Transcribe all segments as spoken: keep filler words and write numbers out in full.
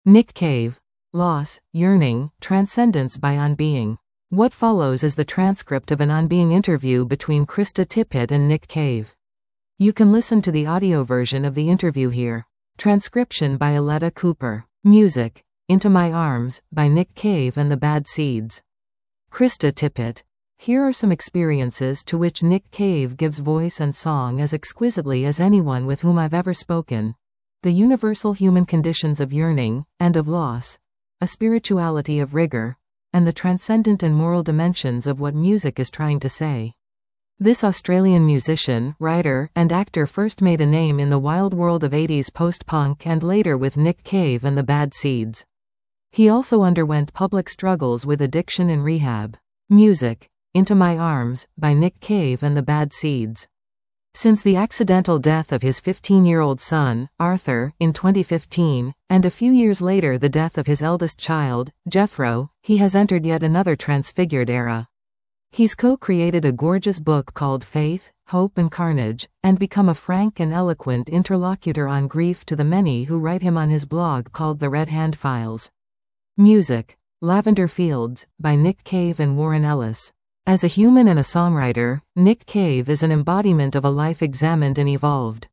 Nick Cave. Loss, Yearning, Transcendence by On Being. What follows is the transcript of an On Being interview between Krista Tippett and Nick Cave. You can listen to the audio version of the interview here. Transcription by Aletta Cooper. Music, Into My Arms, by Nick Cave and the Bad Seeds. Krista Tippett. Here are some experiences to which Nick Cave gives voice and song as exquisitely as anyone with whom I've ever spoken. The universal human conditions of yearning, and of loss, a spirituality of rigor, and the transcendent and moral dimensions of what music is trying to say. This Australian musician, writer, and actor first made a name in the wild world of eighties post-punk and later with Nick Cave and the Bad Seeds. He also underwent public struggles with addiction and rehab. Music, Into My Arms, by Nick Cave and the Bad Seeds. Since the accidental death of his fifteen-year-old son, Arthur, in twenty fifteen, and a few years later the death of his eldest child, Jethro, he has entered yet another transfigured era. He's co-created a gorgeous book called Faith, Hope and Carnage, and become a frank and eloquent interlocutor on grief to the many who write him on his blog called The Red Hand Files. Music, Lavender Fields, by Nick Cave and Warren Ellis. As a human and a songwriter, Nick Cave is an embodiment of a life examined and evolved.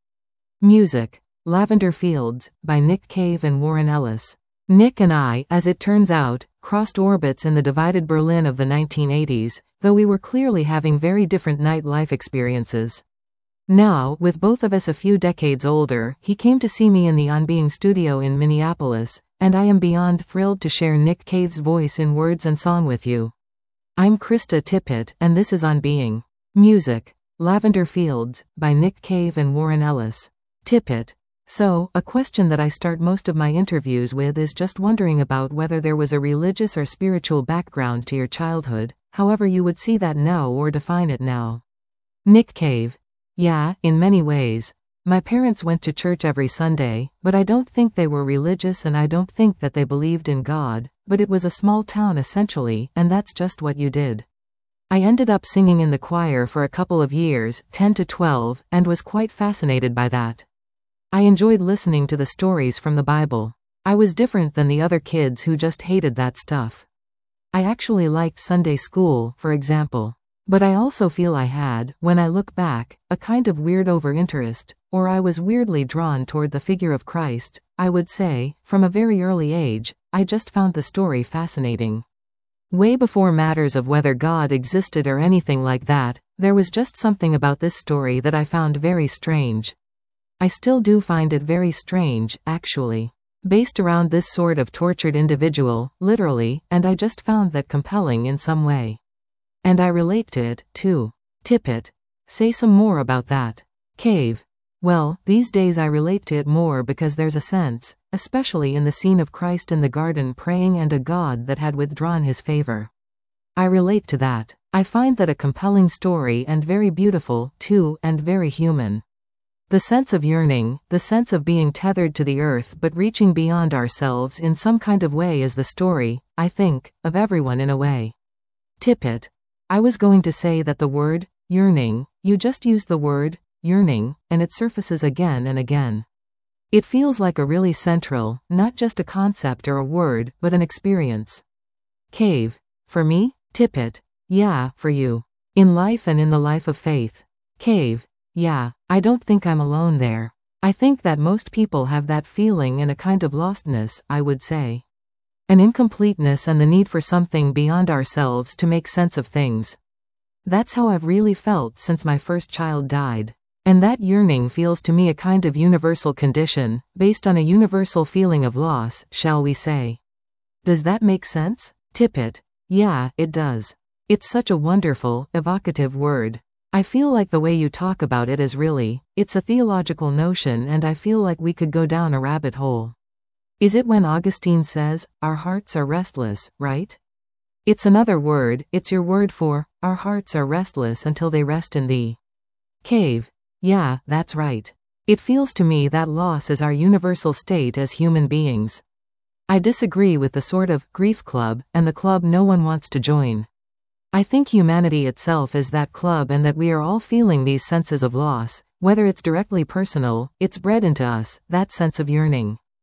Music, Lavender Fields, by Nick Cave and Warren Ellis. Nick and I, as it turns out, crossed orbits in the divided Berlin of the nineteen eighties, though we were clearly having very different night-life experiences. Now, with both of us a few decades older, he came to see me in the On Being studio in Minneapolis, and I am beyond thrilled to share Nick Cave's voice in words and song with you. I'm Krista Tippett, and this is On Being. Music, Lavender Fields, by Nick Cave and Warren Ellis. Tippett. So, a question that I start most of my interviews with is just wondering about whether there was a religious or spiritual background to your childhood, however you would see that now or define it now. Nick Cave. Yeah, in many ways. My parents went to church every Sunday, but I don't think they were religious and I don't think that they believed in God, but it was a small town essentially, and that's just what you did. I ended up singing in the choir for a couple of years, ten to twelve, and was quite fascinated by that. I enjoyed listening to the stories from the Bible. I was different than the other kids who just hated that stuff. I actually liked Sunday school, for example. But I also feel I had, when I look back, a kind of weird over-interest, or I was weirdly drawn toward the figure of Christ. I would say, from a very early age, I just found the story fascinating. Way before matters of whether God existed or anything like that, there was just something about this story that I found very strange. I still do find it very strange, actually. Based around this sort of tortured individual, literally, and I just found that compelling in some way. And I relate to it, too. Tippett. Say some more about that. Cave. Well, these days I relate to it more because there's a sense, especially in the scene of Christ in the garden praying and a God that had withdrawn his favor. I relate to that. I find that a compelling story and very beautiful, too, and very human. The sense of yearning, the sense of being tethered to the earth but reaching beyond ourselves in some kind of way is the story, I think, of everyone in a way. Tippett. I was going to say that the word, yearning, you just used the word, yearning, and it surfaces again and again. It feels like a really central, not just a concept or a word, but an experience. Cave. For me? Tippett. Yeah, for you. In life and in the life of faith. Cave. Yeah, I don't think I'm alone there. I think that most people have that feeling and a kind of lostness, I would say. An incompleteness and the need for something beyond ourselves to make sense of things. That's how I've really felt since my first child died. And that yearning feels to me a kind of universal condition, based on a universal feeling of loss, shall we say. Does that make sense? Tippett. Yeah, it does. It's such a wonderful, evocative word. I feel like the way you talk about it is really, it's a theological notion and I feel like we could go down a rabbit hole. Is it when Augustine says, our hearts are restless, right? It's another word, it's your word for, our hearts are restless until they rest in thee. Cave. Yeah, that's right. It feels to me that loss is our universal state as human beings. I disagree with the sort of grief club, and the club no one wants to join. I think humanity itself is that club and that we are all feeling these senses of loss, whether it's directly personal, it's bred into us, that sense of yearning.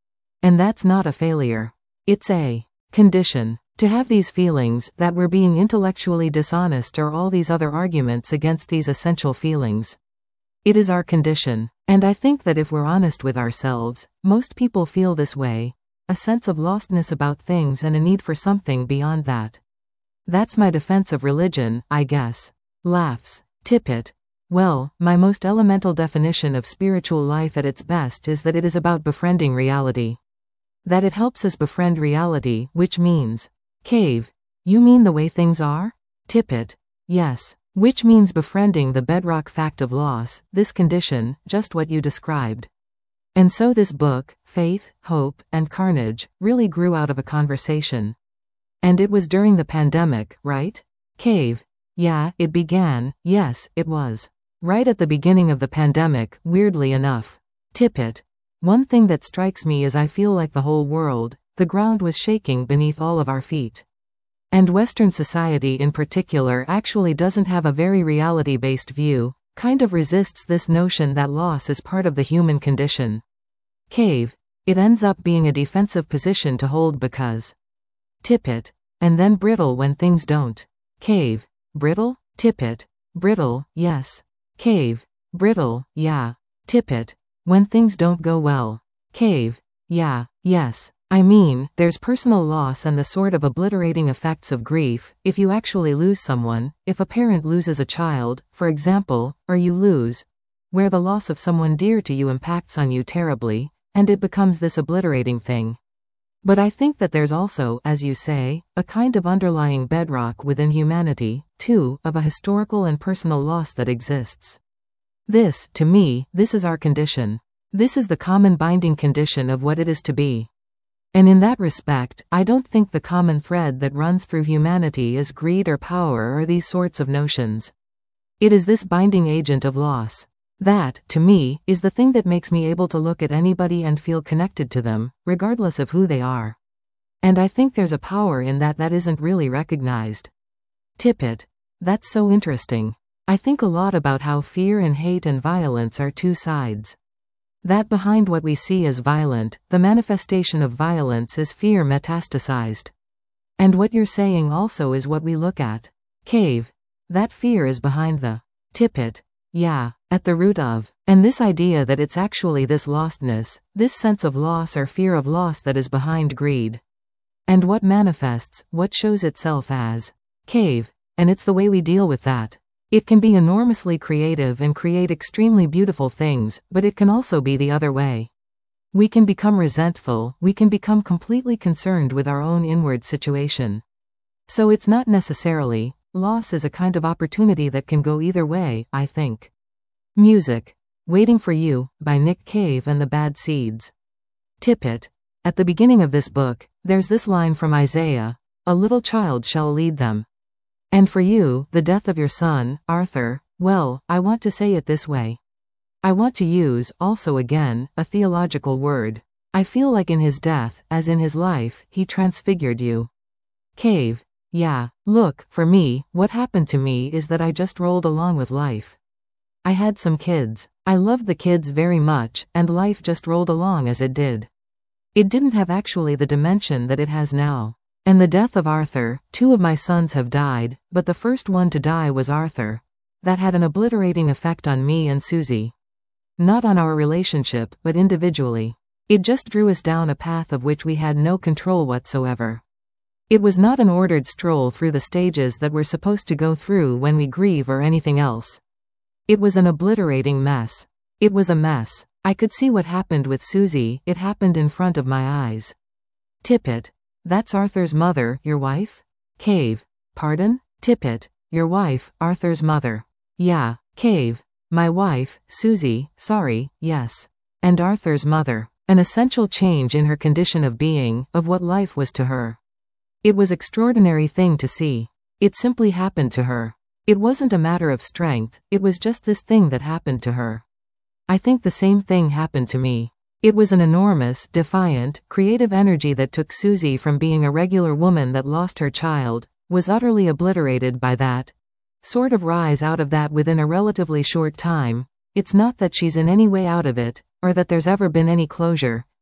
And that's not a failure. It's a condition. To have these feelings, that we're being intellectually dishonest, or all these other arguments against these essential feelings. It is our condition. And I think that if we're honest with ourselves, most people feel this way. A sense of lostness about things and a need for something beyond that. That's my defense of religion, I guess. Laughs. Tippett. Well, my most elemental definition of spiritual life at its best is that it is about befriending reality. That it helps us befriend reality, which means, Cave. You mean the way things are? Tippett. Yes. Which means befriending the bedrock fact of loss, this condition, just what you described. And so this book, Faith, Hope, and Carnage, really grew out of a conversation. And it was during the pandemic, right? Cave. Yeah, it began, yes, it was. Right at the beginning of the pandemic, weirdly enough. Tippett. One thing that strikes me is I feel like the whole world, the ground was shaking beneath all of our feet. And Western society in particular actually doesn't have a very reality-based view, kind of resists this notion that loss is part of the human condition. Cave. It ends up being a defensive position to hold because. Tippett. And then brittle when things don't. Cave. Brittle? Tippett. Brittle, yes. Cave. Brittle, yeah. Tippett. When things don't go well. Cave. Yeah, yes. I mean, there's personal loss and the sort of obliterating effects of grief, if you actually lose someone, if a parent loses a child, for example, or you lose, where the loss of someone dear to you impacts on you terribly, and it becomes this obliterating thing. But I think that there's also, as you say, a kind of underlying bedrock within humanity, too, of a historical and personal loss that exists. This, to me, this is our condition. This is the common binding condition of what it is to be. And in that respect, I don't think the common thread that runs through humanity is greed or power or these sorts of notions. It is this binding agent of loss. That, to me, is the thing that makes me able to look at anybody and feel connected to them, regardless of who they are. And I think there's a power in that that isn't really recognized. Tippett. That's so interesting. I think a lot about how fear and hate and violence are two sides. That behind what we see as violent, the manifestation of violence is fear metastasized. And what you're saying also is what we look at. Cave. That fear is behind the. Tippett. Yeah, at the root of. And this idea that it's actually this lostness, this sense of loss or fear of loss that is behind greed. And what manifests, what shows itself as. Cave. And it's the way we deal with that. It can be enormously creative and create extremely beautiful things, but it can also be the other way. We can become resentful, we can become completely concerned with our own inward situation. So it's not necessarily, loss is a kind of opportunity that can go either way, I think. Music. Waiting for You, by Nick Cave and the Bad Seeds. Tippett. At the beginning of this book, there's this line from Isaiah, "A little child shall lead them." And for you, the death of your son, Arthur, well, I want to say it this way. I want to use, also again, a theological word. I feel like in his death, as in his life, he transfigured you. Cave. Yeah, look, for me, what happened to me is that I just rolled along with life. I had some kids. I loved the kids very much, and life just rolled along as it did. It didn't have actually the dimension that it has now. And the death of Arthur, two of my sons have died, but the first one to die was Arthur. That had an obliterating effect on me and Susie. Not on our relationship, but individually. It just drew us down a path of which we had no control whatsoever. It was not an ordered stroll through the stages that we're supposed to go through when we grieve or anything else. It was an obliterating mess. It was a mess. I could see what happened with Susie, it happened in front of my eyes. Tippett. That's Arthur's mother, your wife? Cave. Pardon? Tippett. Your wife, Arthur's mother. Yeah. Cave. My wife, Susie, sorry, yes. And Arthur's mother. An essential change in her condition of being, of what life was to her. It was extraordinary thing to see. It simply happened to her. It wasn't a matter of strength, it was just this thing that happened to her. I think the same thing happened to me. It was an enormous, defiant, creative energy that took Susie from being a regular woman that lost her child, was utterly obliterated by that. Sort of rise out of that within a relatively short time. It's not that she's in any way out of it, or that there's ever been any closure,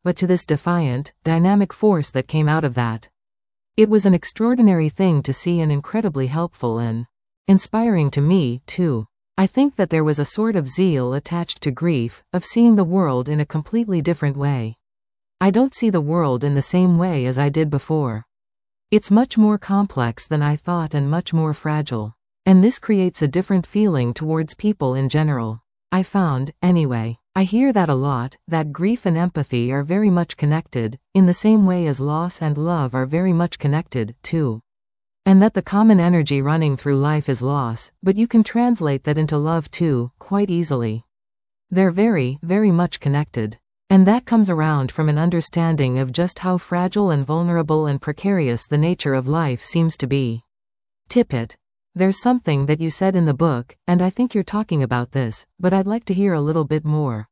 but to this defiant, dynamic force that came out of that. It was an extraordinary thing to see and incredibly helpful and inspiring to me, too. I think that there was a sort of zeal attached to grief, of seeing the world in a completely different way. I don't see the world in the same way as I did before. It's much more complex than I thought and much more fragile. And this creates a different feeling towards people in general. I found, anyway. I hear that a lot, that grief and empathy are very much connected, in the same way as loss and love are very much connected, too. And that the common energy running through life is loss, but you can translate that into love too, quite easily. They're very, very much connected. And that comes around from an understanding of just how fragile and vulnerable and precarious the nature of life seems to be. Tippett. There's something that you said in the book, and I think you're talking about this, but I'd like to hear a little bit more.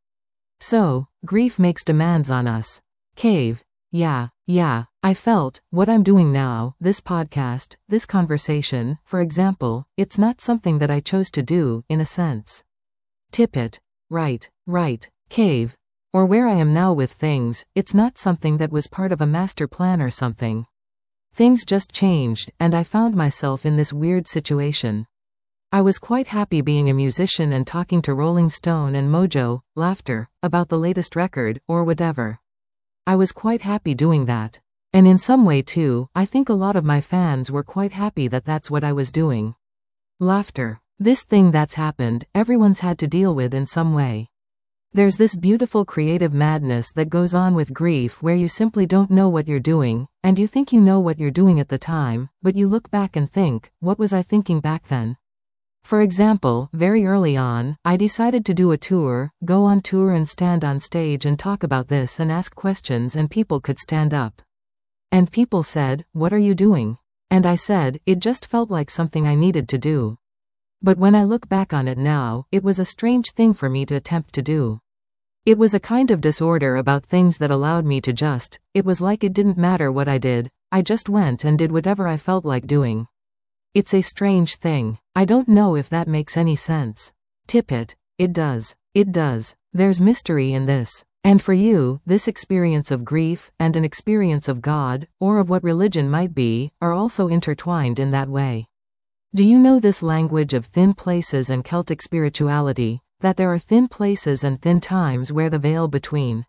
So, grief makes demands on us. Cave. Yeah, yeah, I felt, what I'm doing now, this podcast, this conversation, for example, it's not something that I chose to do, in a sense. Tippett. Right, right. Cave. Or where I am now with things, it's not something that was part of a master plan or something. Things just changed, and I found myself in this weird situation. I was quite happy being a musician and talking to Rolling Stone and Mojo, Laughter, about the latest record, or whatever. I was quite happy doing that. And in some way too, I think a lot of my fans were quite happy that that's what I was doing. Laughter. This thing that's happened, everyone's had to deal with in some way. There's this beautiful creative madness that goes on with grief where you simply don't know what you're doing, and you think you know what you're doing at the time, but you look back and think, what was I thinking back then? For example, very early on, I decided to do a tour, go on tour and stand on stage and talk about this and ask questions and people could stand up. And people said, what are you doing? And I said, it just felt like something I needed to do. But when I look back on it now, it was a strange thing for me to attempt to do. It was a kind of disorder about things that allowed me to just, it was like it didn't matter what I did, I just went and did whatever I felt like doing. It's a strange thing. I don't know if that makes any sense. Tippett. It does. It does. There's mystery in this. And for you, this experience of grief, and an experience of God, or of what religion might be, are also intertwined in that way. Do you know this language of thin places and Celtic spirituality, that there are thin places and thin times where the veil between?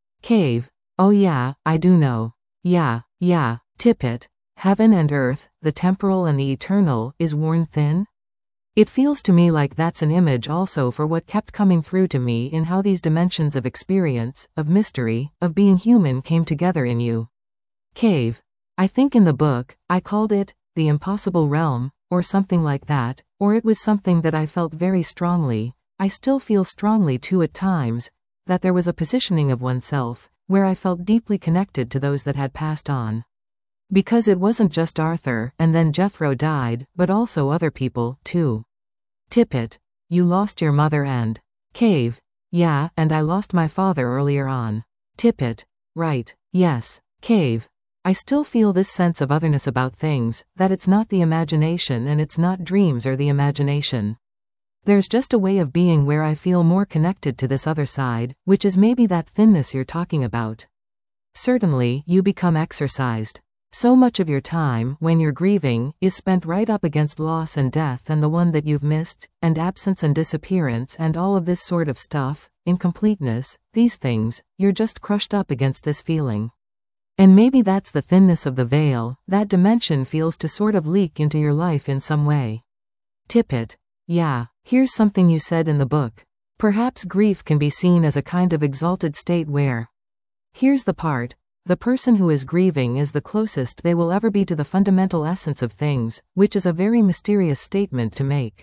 Cave. Oh yeah, I do know. Yeah, yeah. Tippett. Heaven and earth, the temporal and the eternal, is worn thin? It feels to me like that's an image also for what kept coming through to me in how these dimensions of experience, of mystery, of being human came together in you. Cave. I think in the book, I called it, the impossible realm, or something like that, or it was something that I felt very strongly, I still feel strongly too at times, that there was a positioning of oneself, where I felt deeply connected to those that had passed on. Because it wasn't just Arthur, and then Jethro died, but also other people, too. Tippett. You lost your mother and... Cave. Yeah, and I lost my father earlier on. Tippett. Right. Yes. Cave. I still feel this sense of otherness about things, that it's not the imagination and it's not dreams or the imagination. There's just a way of being where I feel more connected to this other side, which is maybe that thinness you're talking about. Certainly, you become exercised. So much of your time, when you're grieving, is spent right up against loss and death and the one that you've missed, and absence and disappearance and all of this sort of stuff, incompleteness, these things, you're just crushed up against this feeling. And maybe that's the thinness of the veil, that dimension feels to sort of leak into your life in some way. Tippett. Yeah, here's something you said in the book. Perhaps grief can be seen as a kind of exalted state where... Here's the part. The person who is grieving is the closest they will ever be to the fundamental essence of things, which is a very mysterious statement to make.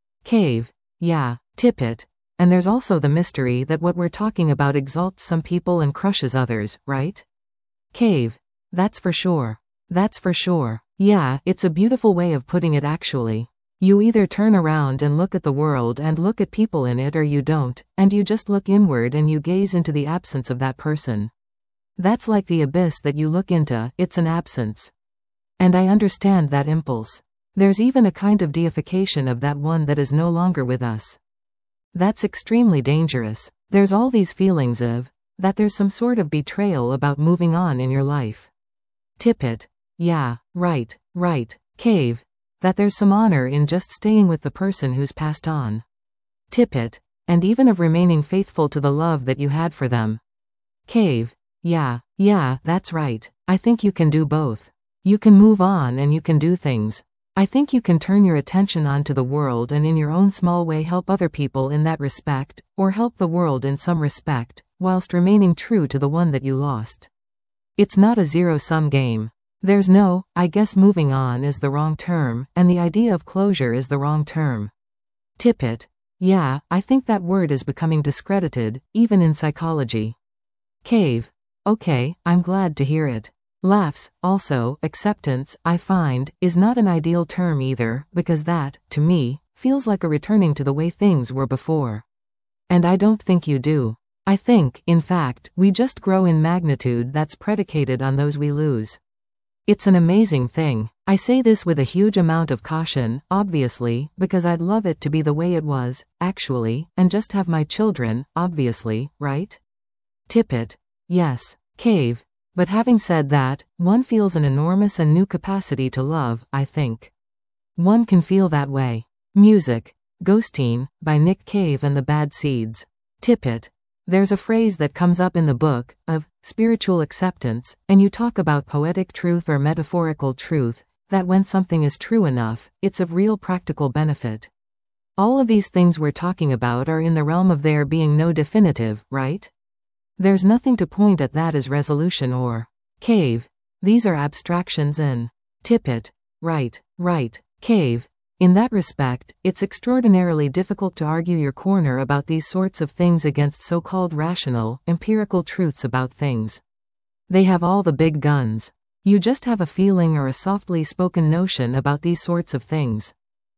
Cave. Yeah, Tippett. And there's also the mystery that what we're talking about exalts some people and crushes others, right? Cave. That's for sure. That's for sure. Yeah, it's a beautiful way of putting it actually. You either turn around and look at the world and look at people in it or you don't, and you just look inward and you gaze into the absence of that person. That's like the abyss that you look into, it's an absence. And I understand that impulse. There's even a kind of deification of that one that is no longer with us. That's extremely dangerous. There's all these feelings of, that there's some sort of betrayal about moving on in your life. Tippett. Yeah, right, right. Cave. That there's some honor in just staying with the person who's passed on. Tippett. And even of remaining faithful to the love that you had for them. Cave. Yeah, yeah, that's right. I think you can do both. You can move on and you can do things. I think you can turn your attention onto the world and in your own small way help other people in that respect, or help the world in some respect, whilst remaining true to the one that you lost. It's not a zero-sum game. There's no, I guess moving on is the wrong term, and the idea of closure is the wrong term. Tippett. Yeah, I think that word is becoming discredited, even in psychology. Cave. Okay, I'm glad to hear it. Laughs. Also, acceptance, I find, is not an ideal term either, because that, to me, feels like a returning to the way things were before. And I don't think you do. I think, in fact, we just grow in magnitude that's predicated on those we lose. It's an amazing thing. I say this with a huge amount of caution, obviously, because I'd love it to be the way it was, actually, and just have my children, obviously, right? Tippett. Yes. Cave. But having said that, one feels an enormous and new capacity to love, I think. One can feel that way. Music. Ghosteen, by Nick Cave and the Bad Seeds. Tippett. There's a phrase that comes up in the book, of spiritual acceptance, and you talk about poetic truth or metaphorical truth, that when something is true enough, it's of real practical benefit. All of these things we're talking about are in the realm of there being no definitive, right? There's nothing to point at that as resolution or cave. These are abstractions in Tippett. Right, right, Cave. In that respect, it's extraordinarily difficult to argue your corner about these sorts of things against so-called rational, empirical truths about things. They have all the big guns. You just have a feeling or a softly spoken notion about these sorts of things.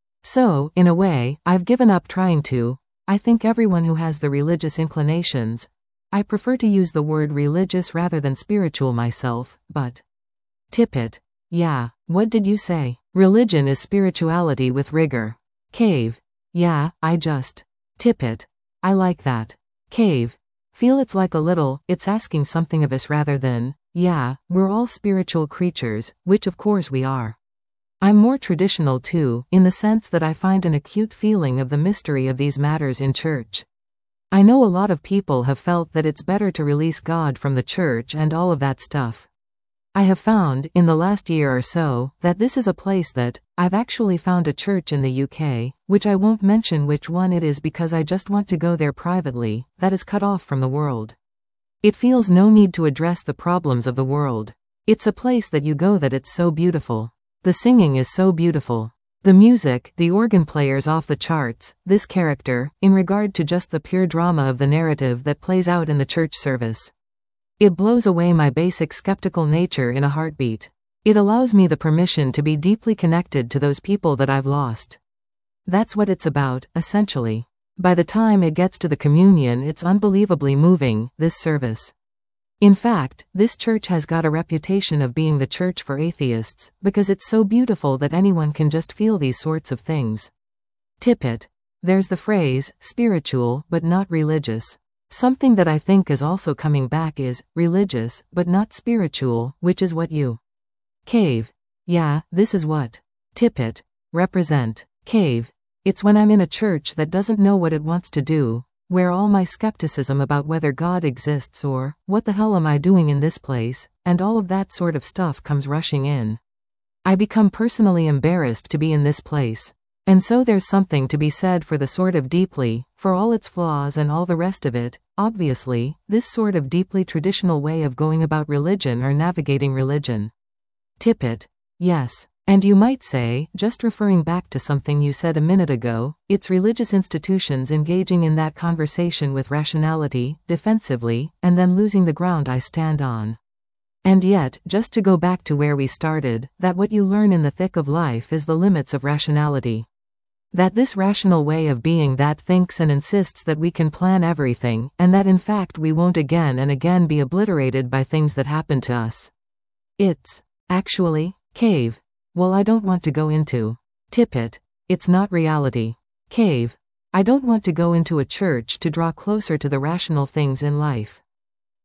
So, in a way, I've given up trying to. I think everyone who has the religious inclinations, I prefer to use the word religious rather than spiritual myself, but. Tippett. Yeah, what did you say? Religion is spirituality with rigor. Cave. Yeah, I just. Tippett. I like that. Cave. Feel it's like a little, it's asking something of us rather than, yeah, we're all spiritual creatures, which of course we are. I'm more traditional too, in the sense that I find an acute feeling of the mystery of these matters in church. I know a lot of people have felt that it's better to release God from the church and all of that stuff. I have found, in the last year or so, that this is a place that, I've actually found a church in the U K, which I won't mention which one it is because I just want to go there privately, that is cut off from the world. It feels no need to address the problems of the world. It's a place that you go that it's so beautiful. The singing is so beautiful. The music, the organ players off the charts, this character, in regard to just the pure drama of the narrative that plays out in the church service. It blows away my basic skeptical nature in a heartbeat. It allows me the permission to be deeply connected to those people that I've lost. That's what it's about, essentially. By the time it gets to the communion, it's unbelievably moving, this service. In fact, this church has got a reputation of being the church for atheists, because it's so beautiful that anyone can just feel these sorts of things. Tippett. There's the phrase, spiritual, but not religious. Something that I think is also coming back is, religious, but not spiritual, which is what you. Cave. Yeah, this is what. Tippett. Represent. Cave. It's when I'm in a church that doesn't know what it wants to do, where all my skepticism about whether God exists or, what the hell am I doing in this place, and all of that sort of stuff comes rushing in. I become personally embarrassed to be in this place. And so there's something to be said for the sort of deeply, for all its flaws and all the rest of it, obviously, this sort of deeply traditional way of going about religion or navigating religion. Tippett. Yes. And you might say, just referring back to something you said a minute ago, it's religious institutions engaging in that conversation with rationality, defensively, and then losing the ground I stand on. And yet, just to go back to where we started, that what you learn in the thick of life is the limits of rationality. That this rational way of being that thinks and insists that we can plan everything, and that in fact we won't again and again be obliterated by things that happen to us. It's, actually, Cave. Well, I don't want to go into. Tippett. It's not reality. Cave. I don't want to go into a church to draw closer to the rational things in life.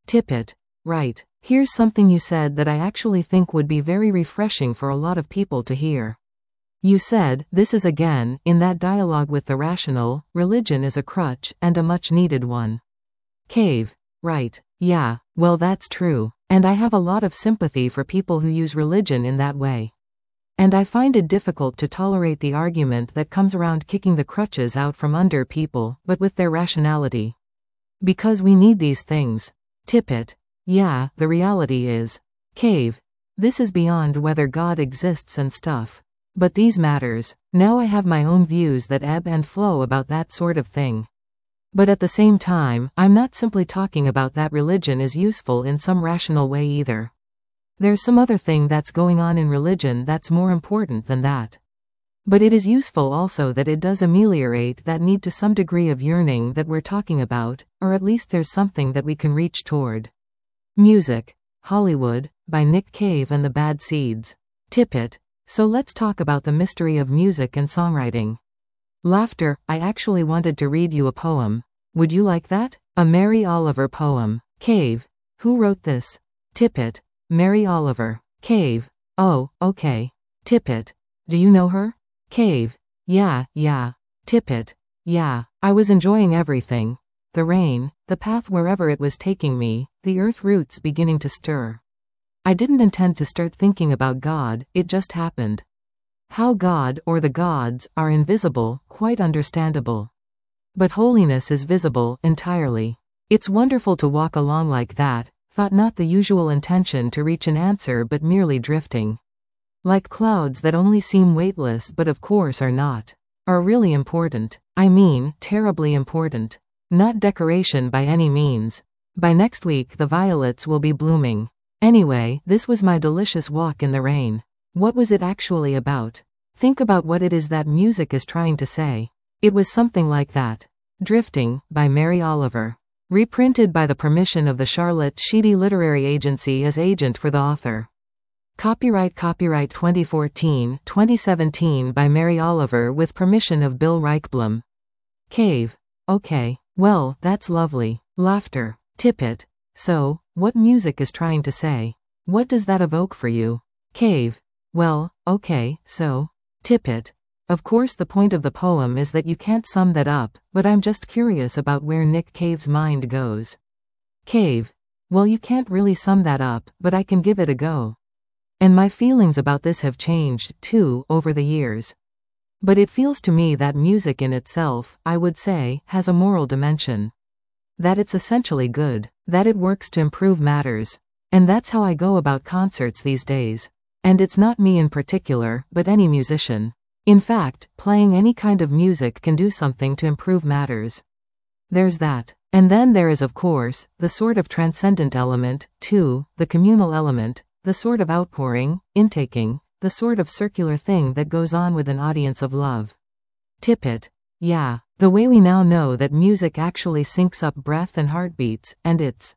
Tippett. Right. Here's something you said that I actually think would be very refreshing for a lot of people to hear. You said, this is again, in that dialogue with the rational, religion is a crutch, and a much needed one. Cave. Right. Yeah, well that's true. And I have a lot of sympathy for people who use religion in that way. And I find it difficult to tolerate the argument that comes around kicking the crutches out from under people, but with their rationality. Because we need these things. Tippett. Yeah, the reality is. Cave. This is beyond whether God exists and stuff. But these matters. Now I have my own views that ebb and flow about that sort of thing. But at the same time, I'm not simply talking about that religion is useful in some rational way either. There's some other thing that's going on in religion that's more important than that. But it is useful also that it does ameliorate that need to some degree of yearning that we're talking about, or at least there's something that we can reach toward. Music. Hollywood, by Nick Cave and the Bad Seeds. Tippett. So let's talk about the mystery of music and songwriting. Laughter. I actually wanted to read you a poem. Would you like that? A Mary Oliver poem. Cave. Who wrote this? Tippett. Mary Oliver. Cave. Oh, okay. Tippett. Do you know her? Cave. Yeah, yeah. Tippett. Yeah. I was enjoying everything. The rain, the path wherever it was taking me, the earth roots beginning to stir. I didn't intend to start thinking about God, it just happened. How God, or the gods, are invisible, quite understandable. But holiness is visible, entirely. It's wonderful to walk along like that, thought not the usual intention to reach an answer but merely drifting. Like clouds that only seem weightless but of course are not. Are really important. I mean, terribly important. Not decoration by any means. By next week the violets will be blooming. Anyway, this was my delicious walk in the rain. What was it actually about? Think about what it is that music is trying to say. It was something like that. Drifting, by Mary Oliver. Reprinted by the permission of the Charlotte Sheedy Literary Agency as agent for the author. Copyright Copyright twenty fourteen twenty seventeen by Mary Oliver with permission of Bill Reichblum. Cave. Okay. Well, that's lovely. Laughter. Tippett. So, what music is trying to say? What does that evoke for you? Cave. Well, okay, so. Tippett. Of course the point of the poem is that you can't sum that up, but I'm just curious about where Nick Cave's mind goes. Cave. Well, you can't really sum that up, but I can give it a go. And my feelings about this have changed, too, over the years. But it feels to me that music in itself, I would say, has a moral dimension. That it's essentially good. That it works to improve matters. And that's how I go about concerts these days. And it's not me in particular, but any musician. In fact, playing any kind of music can do something to improve matters. There's that. And then there is of course, the sort of transcendent element, too, the communal element, the sort of outpouring, intaking, the sort of circular thing that goes on with an audience of love. Tippett. Yeah, the way we now know that music actually syncs up breath and heartbeats, and it's.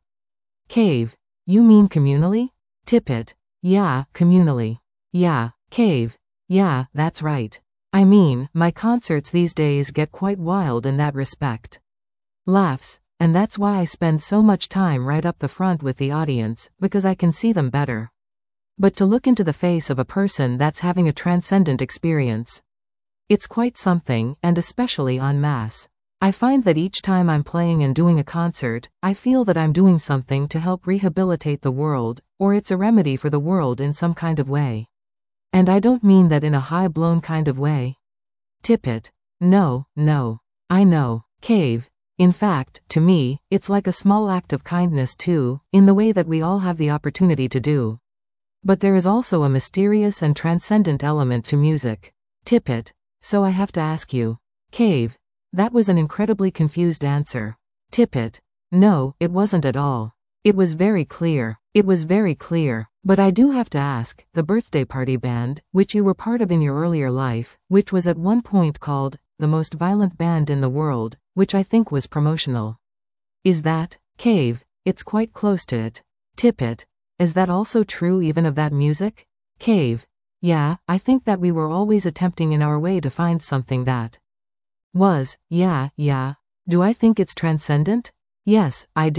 Cave. You mean communally? Tippett. Yeah, communally. Yeah. Cave. Yeah, that's right. I mean, my concerts these days get quite wild in that respect. Laughs. And that's why I spend so much time right up the front with the audience, because I can see them better. But to look into the face of a person that's having a transcendent experience. It's quite something, and especially en masse. I find that each time I'm playing and doing a concert, I feel that I'm doing something to help rehabilitate the world, or it's a remedy for the world in some kind of way. And I don't mean that in a high-blown kind of way. Tippett. No, no. I know. Cave. In fact, to me, it's like a small act of kindness too, in the way that we all have the opportunity to do. But there is also a mysterious and transcendent element to music. Tippett. So I have to ask you. Cave. That was an incredibly confused answer. Tippett. No, it wasn't at all. It was very clear. It was very clear. But I do have to ask, the Birthday Party Band, which you were part of in your earlier life, which was at one point called, the most violent band in the world, which I think was promotional. Is that? Cave. It's quite close to it. Tippett. Is that also true even of that music? Cave. Yeah, I think that we were always attempting in our way to find something that was, yeah, yeah. Do I think it's transcendent? Yes, I do.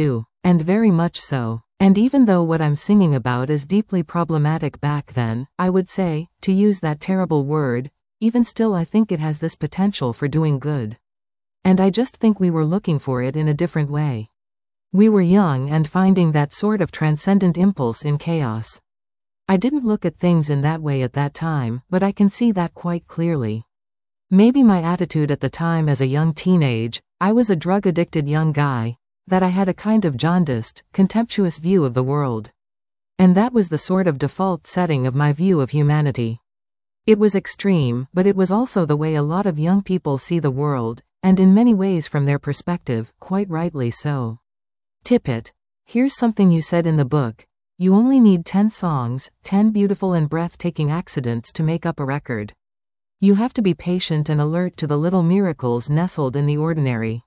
And very much so. And even though what I'm singing about is deeply problematic back then, I would say, to use that terrible word, even still I think it has this potential for doing good. And I just think we were looking for it in a different way. We were young and finding that sort of transcendent impulse in chaos. I didn't look at things in that way at that time, but I can see that quite clearly. Maybe my attitude at the time as a young teenage, I was a drug-addicted young guy, that I had a kind of jaundiced, contemptuous view of the world. And that was the sort of default setting of my view of humanity. It was extreme, but it was also the way a lot of young people see the world, and in many ways from their perspective, quite rightly so. Tippett, here's something you said in the book. You only need ten songs, ten beautiful and breathtaking accidents to make up a record. You have to be patient and alert to the little miracles nestled in the ordinary.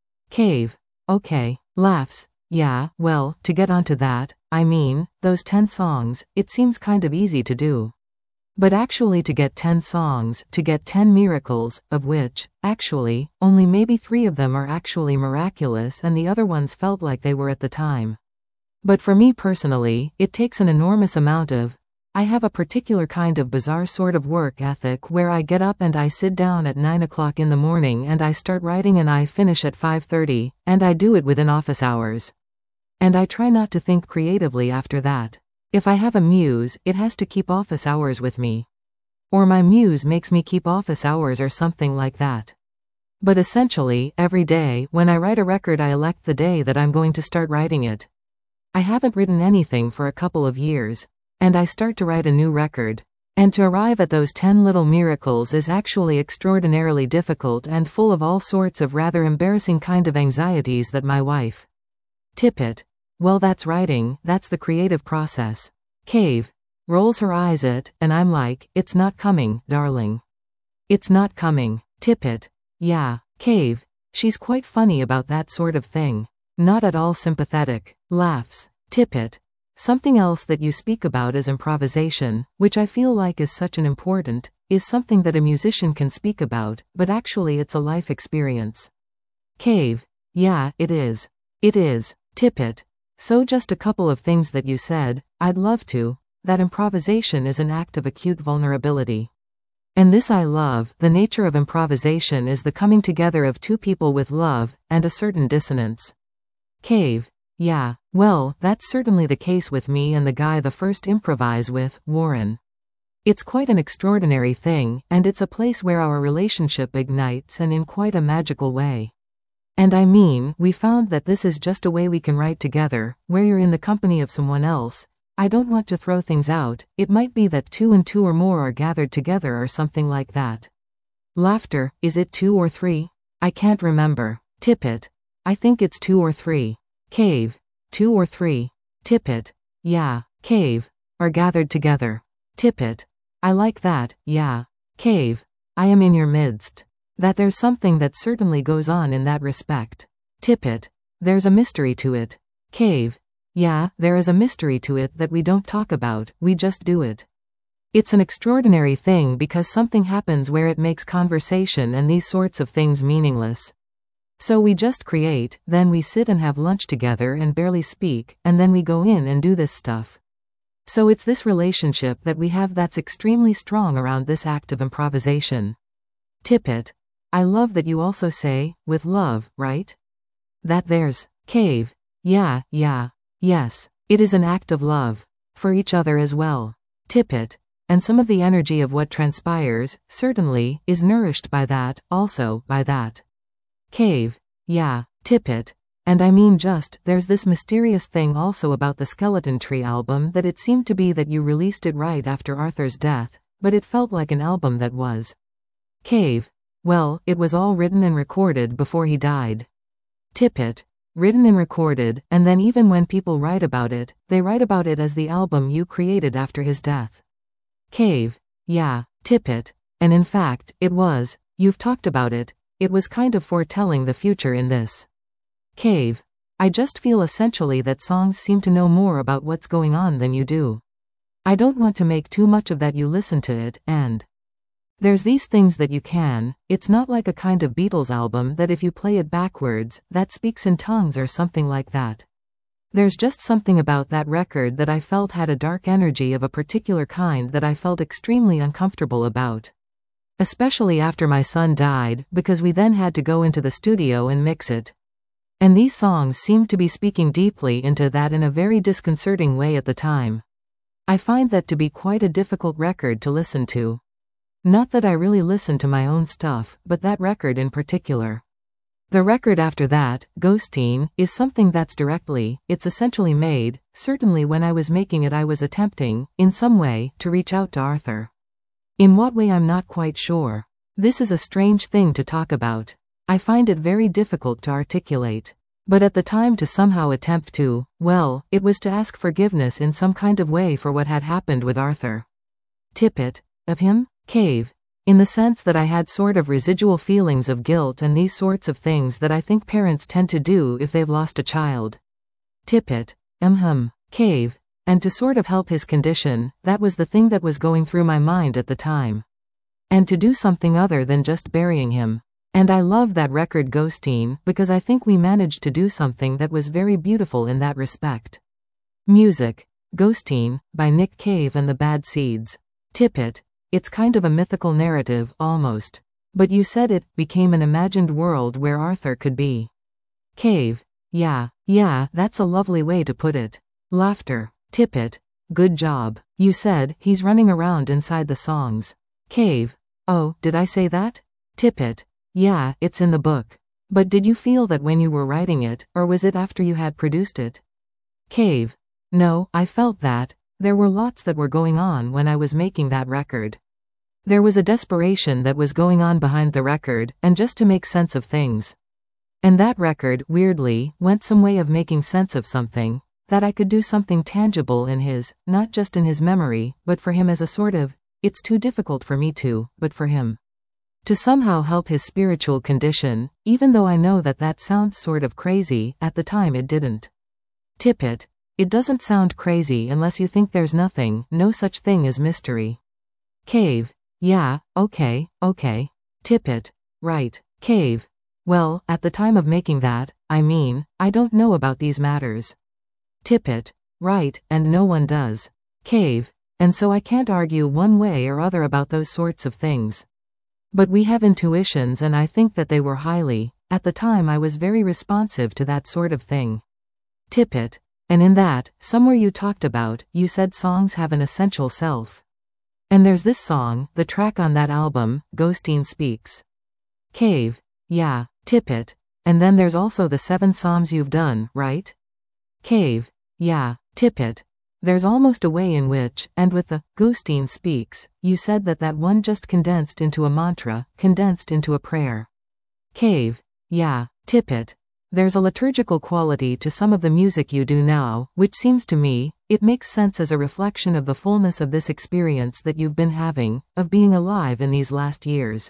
Cave. Okay. Laughs. Yeah, well, to get onto that, I mean, those ten songs, it seems kind of easy to do. But actually to get ten songs, to get ten miracles, of which, actually, only maybe three of them are actually miraculous and the other ones felt like they were at the time. But for me personally, it takes an enormous amount of, I have a particular kind of bizarre sort of work ethic where I get up and I sit down at nine o'clock in the morning and I start writing and I finish at five thirty, and I do it within office hours. And I try not to think creatively after that. If I have a muse, it has to keep office hours with me. Or my muse makes me keep office hours or something like that. But essentially, every day, when I write a record I elect the day that I'm going to start writing it. I haven't written anything for a couple of years. And I start to write a new record. And to arrive at those ten little miracles is actually extraordinarily difficult and full of all sorts of rather embarrassing kind of anxieties that my wife. Tippett. Well, that's writing, that's the creative process. Cave. Rolls her eyes at, and I'm like, it's not coming, darling. It's not coming. Tippett. Yeah. Cave. She's quite funny about that sort of thing. Not at all sympathetic. Laughs. Tippett. Something else that you speak about is improvisation, which I feel like is such an important, is something that a musician can speak about, but actually it's a life experience. Cave. Yeah, it is. It is. Tippett. So just a couple of things that you said, I'd love to, that improvisation is an act of acute vulnerability. And this I love, the nature of improvisation is the coming together of two people with love, and a certain dissonance. Cave. Yeah, well, that's certainly the case with me and the guy the first improvise with, Warren. It's quite an extraordinary thing, and it's a place where our relationship ignites and in quite a magical way. And I mean, we found that this is just a way we can write together, where you're in the company of someone else. I don't want to throw things out, it might be that two and two or more are gathered together or something like that. Laughter, is it two or three? I can't remember. Tippett. I think it's two or three. Cave. Two or three. Tippett. Yeah. Cave. Are gathered together. Tippett. I like that, yeah. Cave. I am in your midst. That there's something that certainly goes on in that respect. Tippett. There's a mystery to it. Cave. Yeah, there is a mystery to it that we don't talk about, we just do it. It's an extraordinary thing because something happens where it makes conversation and these sorts of things meaningless. So we just create, then we sit and have lunch together and barely speak, and then we go in and do this stuff. So it's this relationship that we have that's extremely strong around this act of improvisation. Tippett. I love that you also say, with love, right? That there's, Cave. Yeah, yeah, yes, it is an act of love. For each other as well. Tippett. And some of the energy of what transpires, certainly, is nourished by that, also, by that. Cave. Yeah, Tippett. And I mean just, there's this mysterious thing also about the Skeleton Tree album that it seemed to be that you released it right after Arthur's death, but it felt like an album that was. Cave. Well, it was all written and recorded before he died. Tippett. Written and recorded, and then even when people write about it, they write about it as the album you created after his death. Cave. Yeah, Tippett. And in fact, it was, you've talked about it, it was kind of foretelling the future in this. Cave. I just feel essentially that songs seem to know more about what's going on than you do. I don't want to make too much of that you listen to it, and there's these things that you can, it's not like a kind of Beatles album that if you play it backwards, that speaks in tongues or something like that. There's just something about that record that I felt had a dark energy of a particular kind that I felt extremely uncomfortable about. Especially after my son died, because we then had to go into the studio and mix it. And these songs seemed to be speaking deeply into that in a very disconcerting way at the time. I find that to be quite a difficult record to listen to. Not that I really listen to my own stuff, but that record in particular. The record after that, Ghosteen, is something that's directly, it's essentially made, certainly when I was making it I was attempting, in some way, to reach out to Arthur. In what way I'm not quite sure. This is a strange thing to talk about. I find it very difficult to articulate. But at the time to somehow attempt to, well, it was to ask forgiveness in some kind of way for what had happened with Arthur. Tippett. Of him? Cave. In the sense that I had sort of residual feelings of guilt and these sorts of things that I think parents tend to do if they've lost a child. Tippett. Mhm. Cave. And to sort of help his condition, that was the thing that was going through my mind at the time. And to do something other than just burying him. And I love that record Ghosteen because I think we managed to do something that was very beautiful in that respect. Music. Ghosteen, by Nick Cave and the Bad Seeds. Tippett. It's kind of a mythical narrative, almost. But you said it became an imagined world where Arthur could be. Cave. Yeah, yeah, that's a lovely way to put it. Laughter. Tippett. Good job. You said, he's running around inside the songs. Cave. Oh, did I say that? Tippett. Yeah, it's in the book. But did you feel that when you were writing it, or was it after you had produced it? Cave. No, I felt that. There were lots that were going on when I was making that record. There was a desperation that was going on behind the record, and just to make sense of things. And that record, weirdly, went some way of making sense of something, that I could do something tangible in his, not just in his memory, but for him as a sort of, it's too difficult for me to, but for him. To somehow help his spiritual condition, even though I know that that sounds sort of crazy, at the time it didn't. Tippett. It doesn't sound crazy unless you think there's nothing, no such thing as mystery. Cave. Yeah, okay, okay. Tippett. Right. Cave. Well, at the time of making that, I mean, I don't know about these matters. Tippett. Right, and no one does. Cave. And so I can't argue one way or other about those sorts of things. But we have intuitions and I think that they were highly, at the time I was very responsive to that sort of thing. Tippett. And in that, somewhere you talked about, you said songs have an essential self. And there's this song, the track on that album, Ghosteen Speaks. Cave. Yeah. Tippett. And then there's also the seven psalms you've done, right? Cave. Yeah. Tippett. There's almost a way in which, and with the Ghosteen Speaks, you said that that one just condensed into a mantra, condensed into a prayer. Cave. Yeah. Tippett. There's a liturgical quality to some of the music you do now, which seems to me, it makes sense as a reflection of the fullness of this experience that you've been having, of being alive in these last years.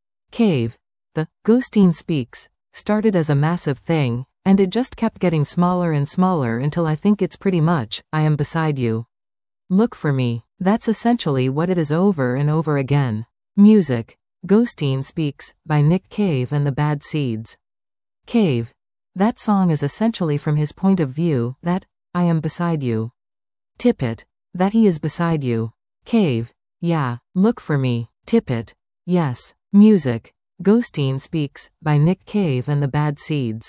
Cave. The Ghosteen Speaks started as a massive thing, and it just kept getting smaller and smaller until I think it's pretty much, I am beside you. Look for me. That's essentially what it is over and over again. Music. Ghosteen Speaks, by Nick Cave and the Bad Seeds. Cave. That song is essentially from his point of view, that, I am beside you. Tippett. That he is beside you. Cave. Yeah. Look for me. Tippett. Yes. Music. Ghosteen Speaks, by Nick Cave and the Bad Seeds.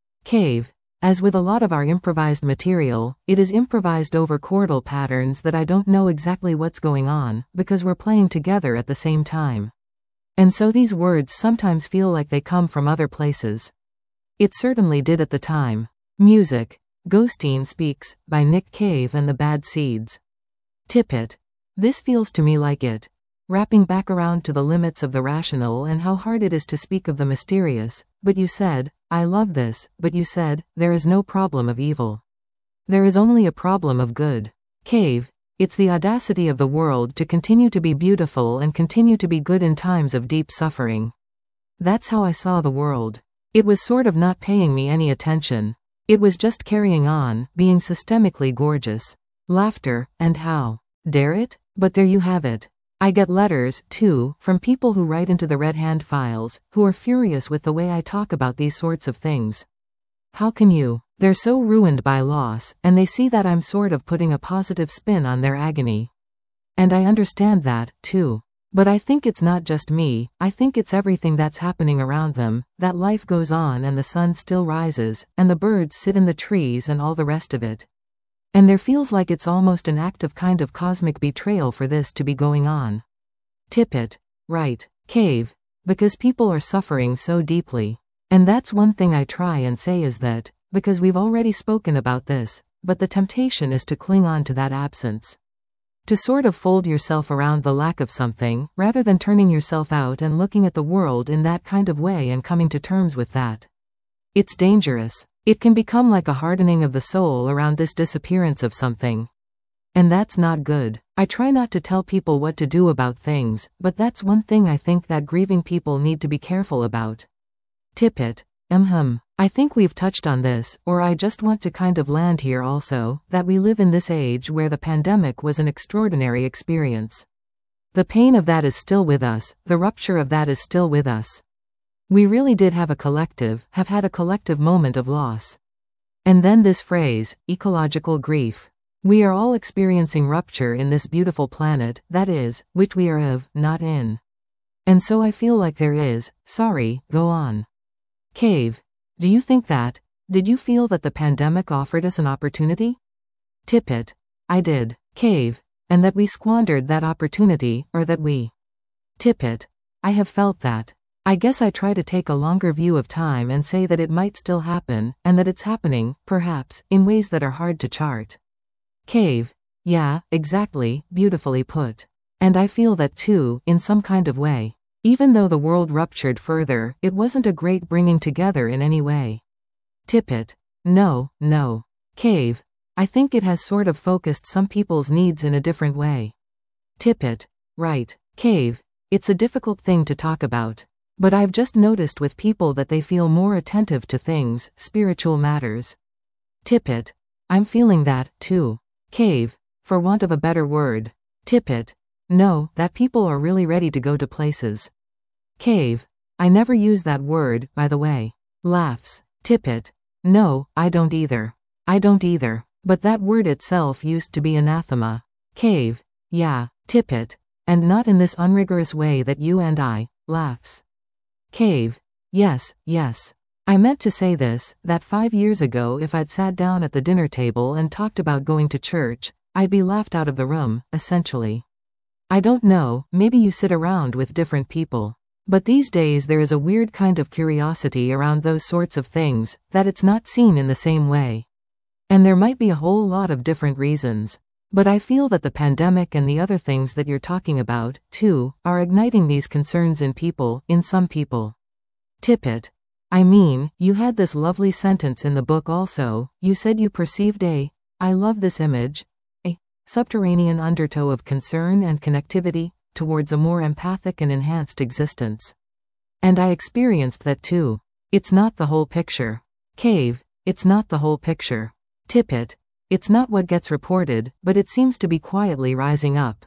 Cave. As with a lot of our improvised material, it is improvised over chordal patterns that I don't know exactly what's going on, because we're playing together at the same time. And so these words sometimes feel like they come from other places. It certainly did at the time. Music. Ghosteen Speaks, by Nick Cave and the Bad Seeds. Tippett. This feels to me like it. Wrapping back around to the limits of the rational and how hard it is to speak of the mysterious, but you said, I love this, but you said, there is no problem of evil. There is only a problem of good. Cave. It's the audacity of the world to continue to be beautiful and continue to be good in times of deep suffering. That's how I saw the world. It was sort of not paying me any attention. It was just carrying on, being systemically gorgeous. Laughter, and how dare it? But there you have it. I get letters, too, from people who write into the Red Hand files, who are furious with the way I talk about these sorts of things. How can you? They're so ruined by loss, and they see that I'm sort of putting a positive spin on their agony. And I understand that, too. But I think it's not just me, I think it's everything that's happening around them, that life goes on and the sun still rises, and the birds sit in the trees and all the rest of it. And there feels like it's almost an act of kind of cosmic betrayal for this to be going on. Tippett. Right. Cave. Because people are suffering so deeply. And that's one thing I try and say is that, because we've already spoken about this, but the temptation is to cling on to that absence. To sort of fold yourself around the lack of something, rather than turning yourself out and looking at the world in that kind of way and coming to terms with that. It's dangerous. It can become like a hardening of the soul around this disappearance of something. And that's not good. I try not to tell people what to do about things, but that's one thing I think that grieving people need to be careful about. Tippett. Um I think we've touched on this, or I just want to kind of land here also, that we live in this age where the pandemic was an extraordinary experience. The pain of that is still with us, the rupture of that is still with us. We really did have a collective, have had a collective moment of loss. And then this phrase, ecological grief. We are all experiencing rupture in this beautiful planet, that is, which we are of, not in. And so I feel like there is, sorry, go on. Cave. Do you think that? Did you feel that the pandemic offered us an opportunity? Tippett. I did. Cave. And that we squandered that opportunity, or that we. Tippett. I have felt that. I guess I try to take a longer view of time and say that it might still happen, and that it's happening, perhaps, in ways that are hard to chart. Cave. Yeah, exactly, beautifully put. And I feel that too, in some kind of way. Even though the world ruptured further, it wasn't a great bringing together in any way. Tippett. No, no. Cave. I think it has sort of focused some people's needs in a different way. Tippett. Right. Cave. It's a difficult thing to talk about. But I've just noticed with people that they feel more attentive to things, spiritual matters. Tippett. I'm feeling that, too. Cave. For want of a better word. Tippett. No, that people are really ready to go to places. Cave. I never use that word, by the way. Laughs. Tippett. No, I don't either. I don't either. But that word itself used to be anathema. Cave. Yeah. Tippett. And not in this unrigorous way that you and I. Laughs. Cave. Yes, yes. I meant to say this, that five years ago if I'd sat down at the dinner table and talked about going to church, I'd be laughed out of the room, essentially. I don't know, maybe you sit around with different people. But these days there is a weird kind of curiosity around those sorts of things, that it's not seen in the same way. And there might be a whole lot of different reasons. But I feel that the pandemic and the other things that you're talking about, too, are igniting these concerns in people, in some people. Tippett. I mean, you had this lovely sentence in the book also, you said you perceived a, I love this image, a subterranean undertow of concern and connectivity, towards a more empathic and enhanced existence. And I experienced that too. It's not the whole picture. Cave. It's not the whole picture. Tippett. It's not what gets reported, but it seems to be quietly rising up.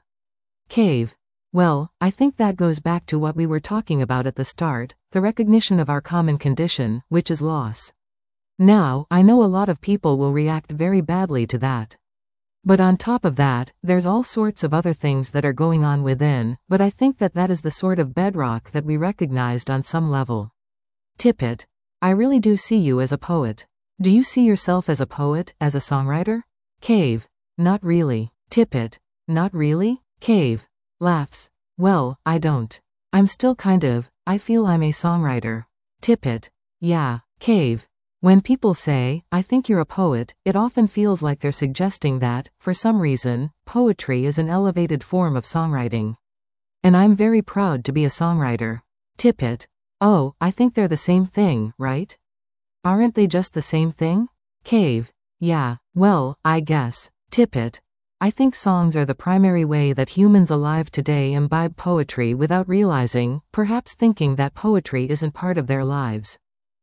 Cave. Well, I think that goes back to what we were talking about at the start, the recognition of our common condition, which is loss. Now, I know a lot of people will react very badly to that. But on top of that, there's all sorts of other things that are going on within, but I think that that is the sort of bedrock that we recognized on some level. Tippett. I really do see you as a poet. Do you see yourself as a poet, as a songwriter? Cave. Not really. Tippett. Not really? Cave. Laughs. Well, I don't. I'm still kind of, I feel I'm a songwriter. Tippett. Yeah. Cave. When people say, I think you're a poet, it often feels like they're suggesting that, for some reason, poetry is an elevated form of songwriting. And I'm very proud to be a songwriter. Tippett. Oh, I think they're the same thing, right? Aren't they just the same thing? Cave. Yeah, well, I guess. Tippett. I think songs are the primary way that humans alive today imbibe poetry without realizing, perhaps thinking that poetry isn't part of their lives.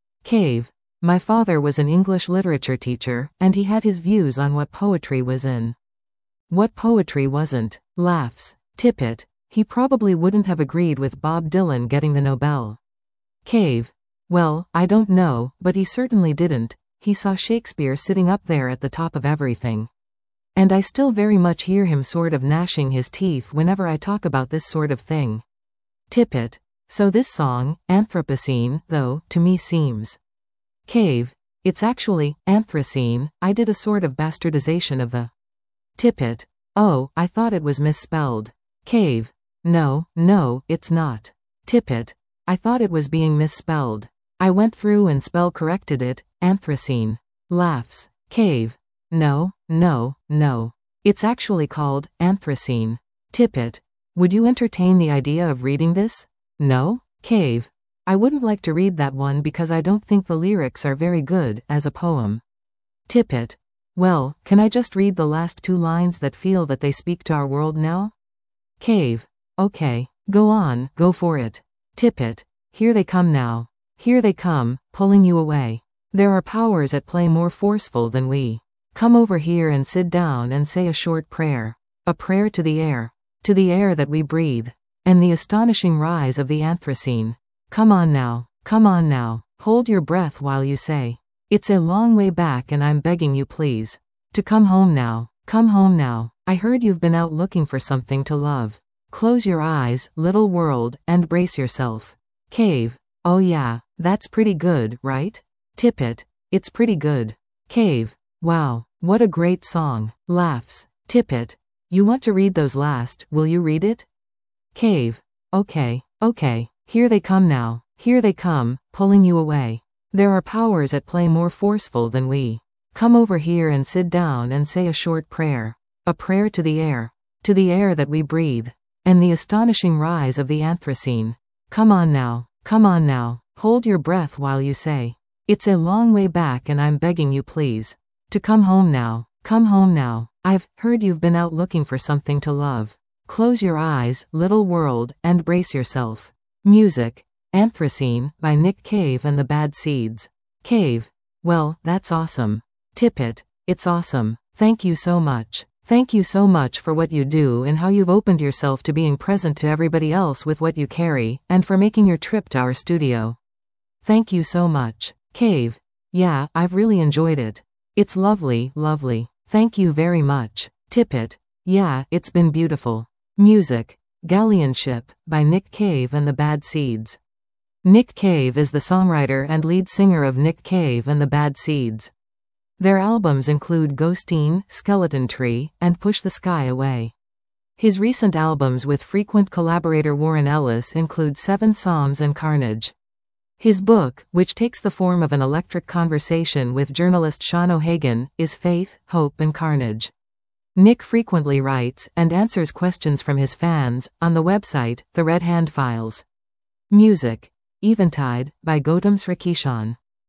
Cave. My father was an English literature teacher, and he had his views on what poetry was in. What poetry wasn't. Laughs. Tippett. He probably wouldn't have agreed with Bob Dylan getting the Nobel. Cave. Well, I don't know, but he certainly didn't. He he saw Shakespeare sitting up there at the top of everything. And I still very much hear him sort of gnashing his teeth whenever I talk about this sort of thing. Tippet. So this song, Anthropocene, though, to me seems. Cave. It's actually, Anthracene. I did a sort of bastardization of the Tippet. Oh, I thought it was misspelled. Cave. No, no, it's not. Tippet. I thought it was being misspelled. I went through and spell corrected it, Anthracene. Laughs. Cave. No, no, no. It's actually called, Anthracene. Tippet. Would you entertain the idea of reading this? No? Cave. I wouldn't like to read that one because I don't think the lyrics are very good as a poem. Tippet. Well, can I just read the last two lines that feel that they speak to our world now? Cave. Okay. Go on, go for it. Tippet. Here they come now. Here they come, pulling you away. There are powers at play more forceful than we. Come over here and sit down and say a short prayer. A prayer to the air. To the air that we breathe. And the astonishing rise of the Anthracene. Come on now, come on now, hold your breath while you say. It's a long way back and I'm begging you please. To come home now, come home now. I heard you've been out looking for something to love. Close your eyes, little world, and brace yourself. Cave. Oh yeah, that's pretty good, right? Tippet. It's pretty good. Cave. Wow, what a great song. Laughs. Tippet. You want to read those last, will you read it? Cave. Okay, okay. Here they come now. Here they come, pulling you away. There are powers at play more forceful than we. Come over here and sit down and say a short prayer. A prayer to the air. To the air that we breathe. And the astonishing rise of the Anthracene. Come on now, come on now, hold your breath while you say. It's a long way back and I'm begging you please. To come home now, come home now. I've heard you've been out looking for something to love. Close your eyes, little world, and brace yourself. Music. Anthracene, by Nick Cave and the Bad Seeds. Cave. Well, that's awesome. Tippet. It's awesome. Thank you so much. Thank you so much for what you do and how you've opened yourself to being present to everybody else with what you carry, and for making your trip to our studio. Thank you so much. Cave. Yeah, I've really enjoyed it. It's lovely, lovely. Thank you very much. Tippet. Yeah, it's been beautiful. Music. Galleon Ship, by Nick Cave and the Bad Seeds. Nick Cave is the songwriter and lead singer of Nick Cave and the Bad Seeds. Their albums include Ghosteen, Skeleton Tree, and Push the Sky Away. His recent albums with frequent collaborator Warren Ellis include Seven Psalms and Carnage. His book, which takes the form of an electric conversation with journalist Sean O'Hagan, is Faith, Hope and Carnage. Nick frequently writes and answers questions from his fans on the website, The Red Hand Files. Music. Eventide, by Gautam Srikishan.